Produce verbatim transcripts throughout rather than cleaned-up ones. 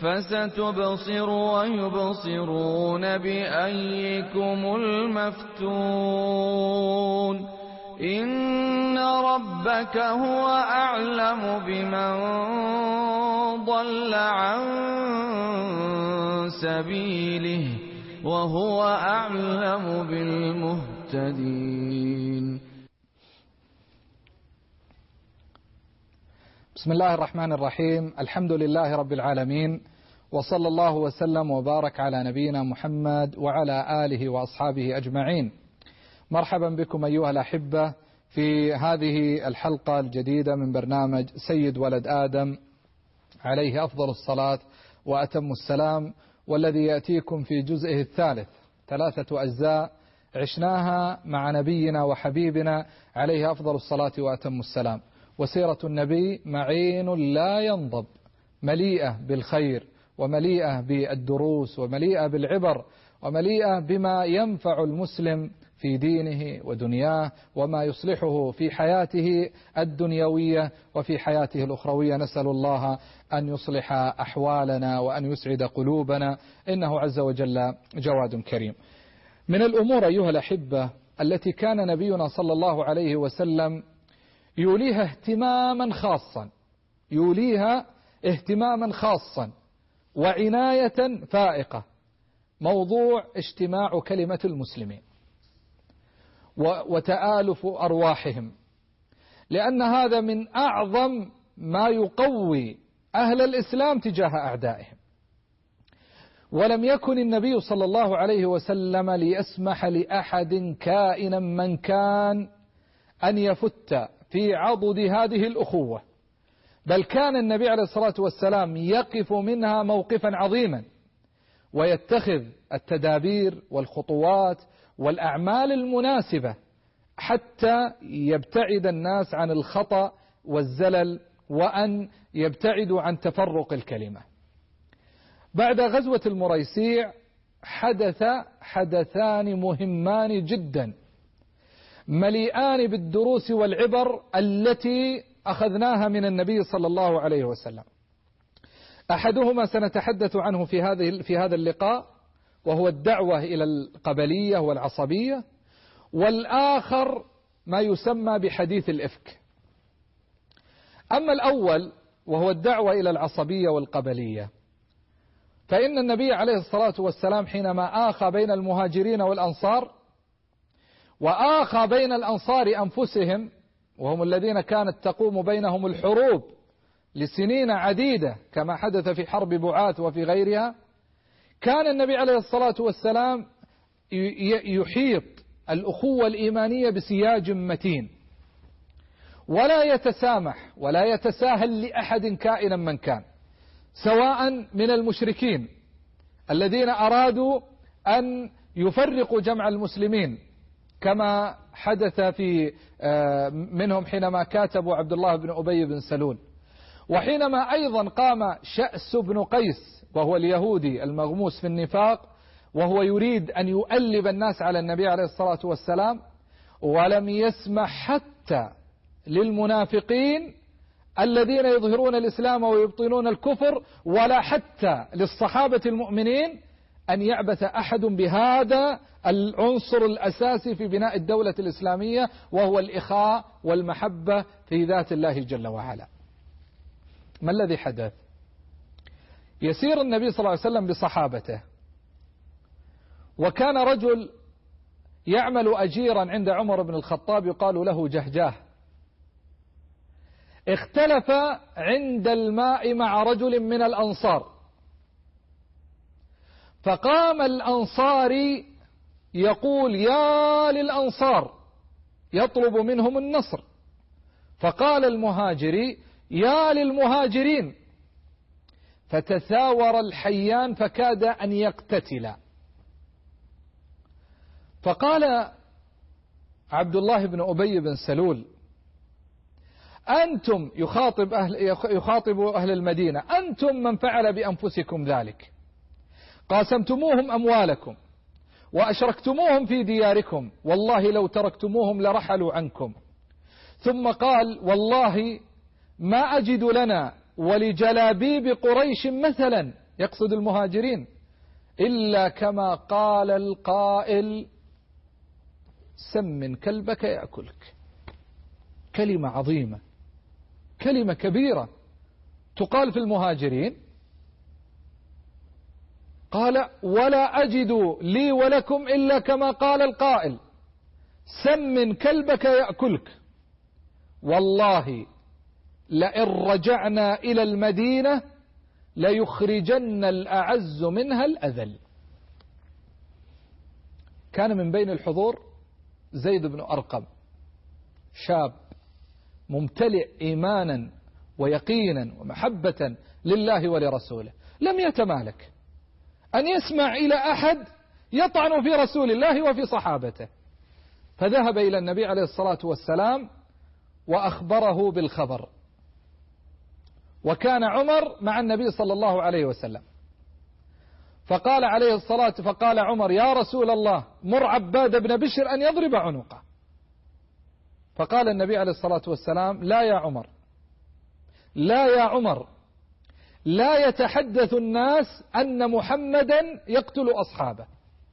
فستبصر ويبصرون بأيكم المفتون إن ربك هو أعلم بمن ضل عن سبيله وهو أعلم بالمهتدين. بسم الله الرحمن الرحيم. الحمد لله رب العالمين، وصلى الله وسلم وبارك على نبينا محمد وعلى آله وأصحابه أجمعين. مرحبا بكم أيها الأحبة في هذه الحلقة الجديدة من برنامج سيد ولد آدم عليه أفضل الصلاة وأتم السلام، والذي يأتيكم في جزئه الثالث، ثلاثة أجزاء عشناها مع نبينا وحبيبنا عليه أفضل الصلاة وأتم السلام. وسيرة النبي معين لا ينضب، مليئة بالخير ومليئة بالدروس ومليئة بالعبر ومليئة بما ينفع المسلم في دينه ودنياه وما يصلحه في حياته الدنيوية وفي حياته الأخروية. نسأل الله أن يصلح أحوالنا وأن يسعد قلوبنا، إنه عز وجل جواد كريم. من الأمور أيها الأحبة التي كان نبينا صلى الله عليه وسلم يوليها اهتماما خاصا يوليها اهتماما خاصا وعناية فائقة موضوع اجتماع كلمة المسلمين وتآلف أرواحهم، لأن هذا من أعظم ما يقوي أهل الإسلام تجاه أعدائهم. ولم يكن النبي صلى الله عليه وسلم ليسمح لأحد كائنا من كان أن يفت في عضد هذه الأخوة، بل كان النبي عليه الصلاة والسلام يقف منها موقفا عظيما ويتخذ التدابير والخطوات والأعمال المناسبة حتى يبتعد الناس عن الخطأ والزلل وأن يبتعدوا عن تفرق الكلمة. بعد غزوة المريسيع حدث حدثان مهمان جدا مليئان بالدروس والعبر التي أخذناها من النبي صلى الله عليه وسلم. أحدهما سنتحدث عنه في هذه في هذا اللقاء، وهو الدعوة إلى القبلية والعصبية، والآخر ما يسمى بحديث الإفك. أما الأول وهو الدعوة إلى العصبية والقبلية، فإن النبي عليه الصلاة والسلام حينما آخى بين المهاجرين والأنصار وآخى بين الأنصار أنفسهم، وهم الذين كانت تقوم بينهم الحروب لسنين عديدة كما حدث في حرب بعاث وفي غيرها، كان النبي عليه الصلاة والسلام يحيط الأخوة الإيمانية بسياج متين، ولا يتسامح ولا يتساهل لأحد كائنا من كان، سواء من المشركين الذين أرادوا أن يفرقوا جمع المسلمين كما حدث في منهم حينما كاتبوا عبد الله بن أبي بن سلول، وحينما أيضا قام شأس بن قيس وهو اليهودي المغموس في النفاق وهو يريد أن يؤلب الناس على النبي عليه الصلاة والسلام، ولم يسمح حتى للمنافقين الذين يظهرون الإسلام ويبطنون الكفر، ولا حتى للصحابة المؤمنين أن يعبث أحد بهذا العنصر الأساسي في بناء الدولة الإسلامية، وهو الإخاء والمحبة في ذات الله جل وعلا. ما الذي حدث؟ يسير النبي صلى الله عليه وسلم بصحابته، وكان رجل يعمل أجيرا عند عمر بن الخطاب يقال له جهجاه، اختلف عند الماء مع رجل من الأنصار، فقام الأنصاري يقول يا للأنصار يطلب منهم النصر، فقال المهاجري يا للمهاجرين، فتثاور الحيان فكاد أن يقتتلا. فقال عبد الله بن أبي بن سلول أنتم يخاطب أهل, يخاطب أهل المدينة أنتم من فعل بأنفسكم ذلك، قاسمتموهم أموالكم وأشركتموهم في دياركم، والله لو تركتموهم لرحلوا عنكم. ثم قال والله ما أجد لنا ولجلابيب قريش مثلا يقصد المهاجرين، إلا كما قال القائل سمن كلبك يأكلك. كلمة عظيمة، كلمة كبيرة تقال في المهاجرين. قال ولا أجد لي ولكم إلا كما قال القائل سمن كلبك يأكلك، والله لئن رجعنا إلى المدينة ليخرجن الأعز منها الأذل. كان من بين الحضور زيد بن أرقم، شاب ممتلئ إيمانا ويقينا ومحبة لله ولرسوله، لم يتمالك أن يسمع إلى أحد يطعن في رسول الله وفي صحابته، فذهب إلى النبي عليه الصلاة والسلام وأخبره بالخبر. وكان عمر مع النبي صلى الله عليه وسلم، فقال عليه الصلاة فقال عمر يا رسول الله مر عباد بن بشر أن يضرب عنقه. فقال النبي عليه الصلاة والسلام لا يا عمر، لا يا عمر، لا يتحدث الناس أن محمدا يقتل أصحابه.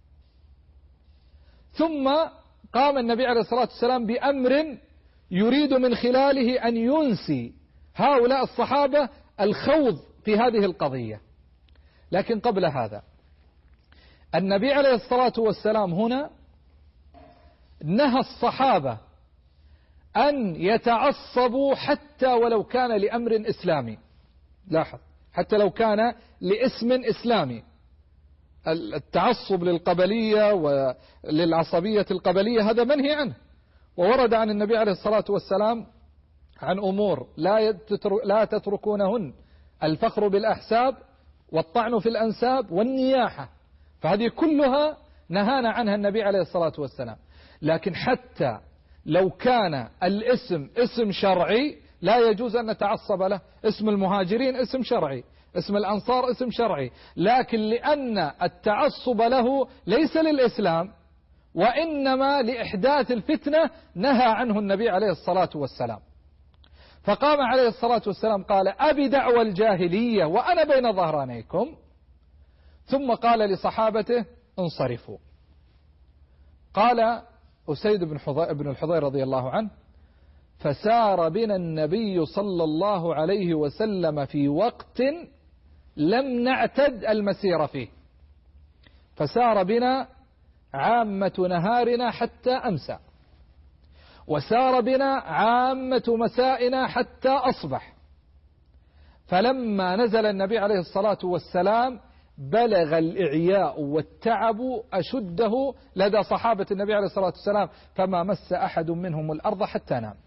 ثم قام النبي عليه الصلاة والسلام بأمر يريد من خلاله أن ينسي هؤلاء الصحابة الخوض في هذه القضية. لكن قبل هذا النبي عليه الصلاة والسلام هنا نهى الصحابة أن يتعصبوا حتى ولو كان لأمر إسلامي. لاحظ، حتى لو كان لاسم إسلامي. التعصب للقبلية وللعصبية القبلية هذا منهي عنه، وورد عن النبي عليه الصلاة والسلام عن أمور لا تتركونهن: الفخر بالأحساب والطعن في الأنساب والنياحة، فهذه كلها نهانا عنها النبي عليه الصلاة والسلام. لكن حتى لو كان الاسم اسم شرعي لا يجوز أن نتعصب له. اسم المهاجرين اسم شرعي، اسم الأنصار اسم شرعي، لكن لأن التعصب له ليس للإسلام وإنما لإحداث الفتنة نهى عنه النبي عليه الصلاة والسلام. فقام عليه الصلاة والسلام قال أبي دعوى الجاهلية وأنا بين ظهرانيكم، ثم قال لصحابته انصرفوا. قال أسيد بن الحضير رضي الله عنه فسار بنا النبي صلى الله عليه وسلم في وقت لم نعتد المسير فيه، فسار بنا عامة نهارنا حتى أمسى، وسار بنا عامة مسائنا حتى أصبح. فلما نزل النبي عليه الصلاة والسلام بلغ الإعياء والتعب أشده لدى صحابة النبي عليه الصلاة والسلام، فما مس أحد منهم الأرض حتى نام.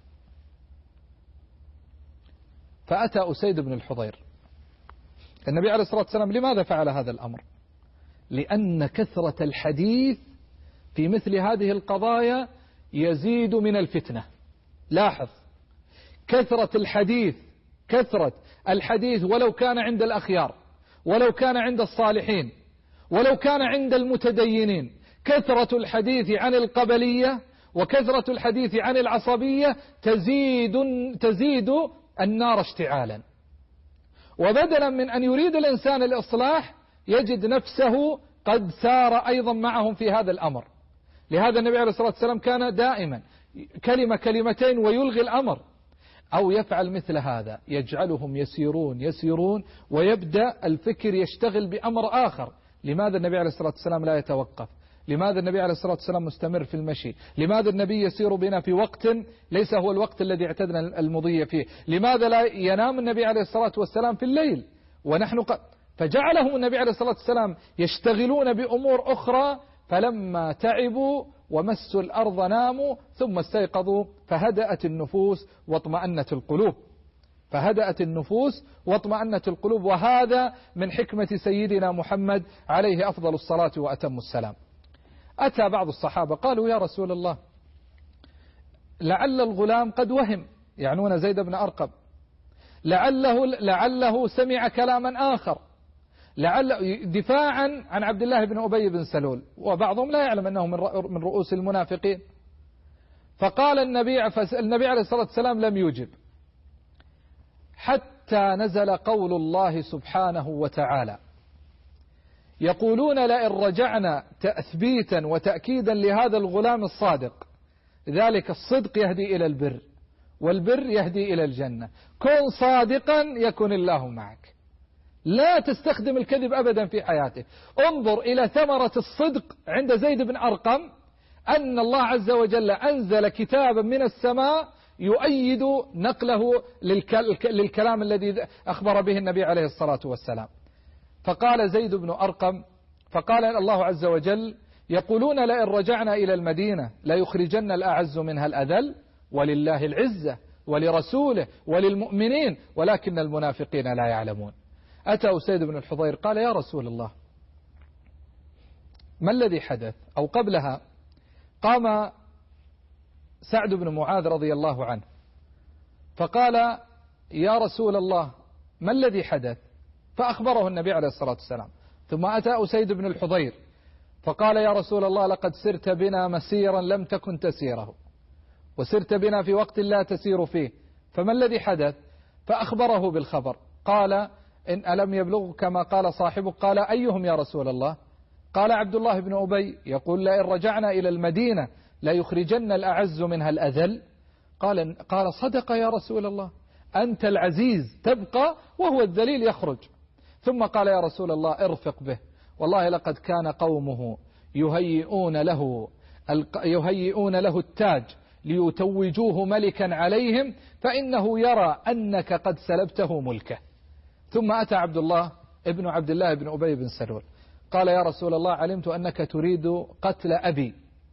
فأتى أسيد بن الحضير النبي عليه الصلاة والسلام. لماذا فعل هذا الأمر؟ لأن كثرة الحديث في مثل هذه القضايا يزيد من الفتنة. لاحظ، كثرة الحديث كثرة الحديث ولو كان عند الأخيار، ولو كان عند الصالحين، ولو كان عند المتدينين، كثرة الحديث عن القبلية وكثرة الحديث عن العصبية تزيد تزيد النار اشتعالا. وبدلا من أن يريد الإنسان الإصلاح يجد نفسه قد سار أيضا معهم في هذا الأمر. لهذا النبي عليه الصلاة والسلام كان دائما كلمة كلمتين ويلغي الأمر، أو يفعل مثل هذا يجعلهم يسيرون يسيرون ويبدأ الفكر يشتغل بأمر آخر. لماذا النبي عليه الصلاة والسلام لا يتوقف؟ لماذا النبي عليه الصلاة والسلام مستمر في المشي؟ لماذا النبي يسير بنا في وقت ليس هو الوقت الذي اعتدنا المضي فيه؟ لماذا لا ينام النبي عليه الصلاة والسلام في الليل ونحن ق... فجعلهم النبي عليه الصلاة والسلام يشتغلون بأمور أخرى، فلما تعبوا ومسوا الأرض ناموا ثم استيقظوا فهدأت النفوس واطمأنت القلوب فهدأت النفوس واطمأنت القلوب وهذا من حكمة سيدنا محمد عليه أفضل الصلاة وأتم السلام. أتى بعض الصحابة قالوا يا رسول الله لعل الغلام قد وهم، يعنون زيد بن أرقم، لعله, لعله سمع كلاما آخر، لعل دفاعا عن عبد الله بن أبي بن سلول، وبعضهم لا يعلم أنه من رؤوس المنافقين. فقال النبي النبي عليه الصلاة والسلام لم يجب حتى حتى نزل قول الله سبحانه وتعالى يقولون لئن رجعنا تثبيتا وتأكيدا لهذا الغلام الصادق، ذلك الصدق يهدي إلى البر، والبر يهدي إلى الجنة. كن صادقا يكن الله معك، لا تستخدم الكذب أبدا في حياتك. انظر إلى ثمرة الصدق عند زيد بن أرقم، أن الله عز وجل أنزل كتابا من السماء يؤيد نقله للكلام الذي أخبر به النبي عليه الصلاة والسلام. فقال زيد بن أرقم، فقال الله عز وجل يقولون لئن رجعنا إلى المدينة ليخرجن الأعز منها الأذل ولله العزة ولرسوله وللمؤمنين ولكن المنافقين لا يعلمون. أتى أسيد بن الحضير قال يا رسول الله ما الذي حدث؟ أو قبلها قام سعد بن معاذ رضي الله عنه فقال يا رسول الله ما الذي حدث؟ فأخبره النبي عليه الصلاة والسلام. ثم أتى أسيد بن الحضير فقال يا رسول الله لقد سرت بنا مسيرا لم تكن تسيره، وسرت بنا في وقت لا تسير فيه، فما الذي حدث؟ فأخبره بالخبر. قال إن ألم يبلغ كما قال صاحبك؟ قال أيهم يا رسول الله؟ قال عبد الله بن أبي يقول لئن رجعنا إلى المدينة لا يخرجن الأعز منها الأذل. قال قال صدق يا رسول الله، أنت العزيز تبقى وهو الذليل يخرج. ثم قال يا رسول الله ارفق به، والله لقد كان قومه يهيئون له يهيئون له التاج ليتوجوه ملكا عليهم، فإنه يرى أنك قد سلبته ملكه. ثم أتى عبد الله ابن عبد الله بن أبي بن سلول قال يا رسول الله علمت أنك تريد قتل أبي،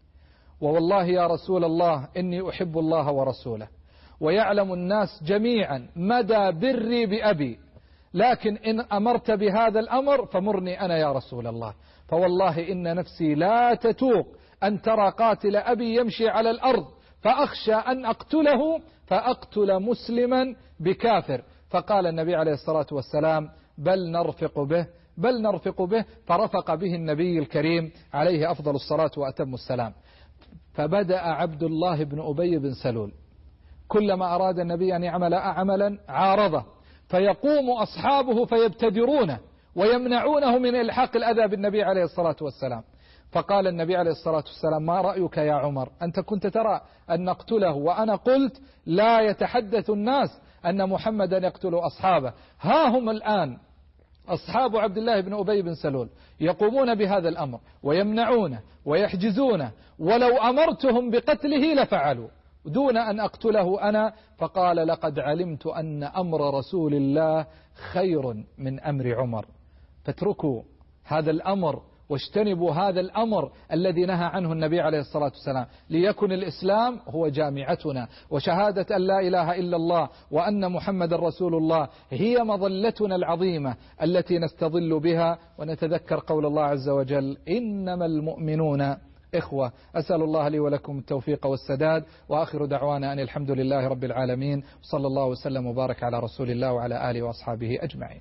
ووالله يا رسول الله إني أحب الله ورسوله، ويعلم الناس جميعا مدى بري بأبي، لكن إن أمرت بهذا الأمر فمرني أنا يا رسول الله، فوالله إن نفسي لا تتوق أن ترى قاتل أبي يمشي على الأرض فأخشى أن أقتله فأقتل مسلما بكافر. فقال النبي عليه الصلاة والسلام بل نرفق به بل نرفق به فرفق به النبي الكريم عليه أفضل الصلاة وأتم السلام. فبدأ عبد الله بن أبي بن سلول كلما أراد النبي أن يعمل عملا عارضه، فيقوم أصحابه فيبتدرونه ويمنعونه من إلحاق الأذى بالنبي عليه الصلاة والسلام. فقال النبي عليه الصلاة والسلام ما رأيك يا عمر؟ أنت كنت ترى أن نقتله وأنا قلت لا يتحدث الناس أن محمدا يقتل أصحابه، ها هم الآن أصحاب عبد الله بن أبي بن سلول يقومون بهذا الأمر ويمنعونه ويحجزونه، ولو أمرتهم بقتله لفعلوا دون أن أقتله أنا. فقال لقد علمت أن أمر رسول الله خير من أمر عمر، فاتركوا هذا الأمر واجتنبوا هذا الأمر الذي نهى عنه النبي عليه الصلاة والسلام، ليكن الإسلام هو جامعتنا، وشهادة أن لا إله إلا الله وأن محمد رسول الله هي مظلتنا العظيمة التي نستظل بها ونتذكر قول الله عز وجل إنما المؤمنون إخوة. أسأل الله لي ولكم التوفيق والسداد، وآخر دعوانا أن الحمد لله رب العالمين، صلى الله وسلم وبارك على رسول الله وعلى آله وأصحابه أجمعين.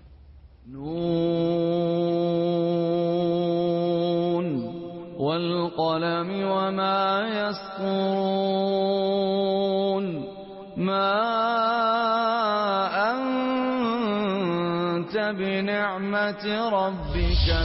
نون والقلم وما يسطرون ما أنت بنعمة ربك